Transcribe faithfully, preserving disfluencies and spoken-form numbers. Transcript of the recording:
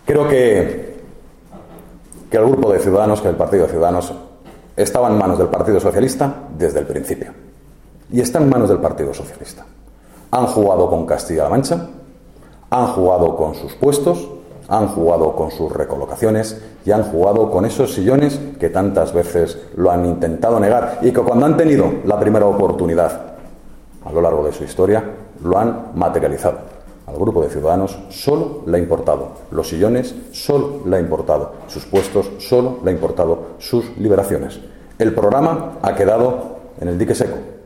Creo que, que el grupo de Ciudadanos, que el Partido de Ciudadanos, estaba en manos del Partido Socialista desde el principio. Y está en manos del Partido Socialista. Han jugado con Castilla-La Mancha, han jugado con sus puestos, han jugado con sus recolocaciones y han jugado con esos sillones que tantas veces lo han intentado negar y que cuando han tenido la primera oportunidad a lo largo de su historia lo han materializado. Al grupo de Ciudadanos solo le ha importado los sillones, solo le ha importado sus puestos, solo le ha importado sus liberaciones. El programa ha quedado en el dique seco.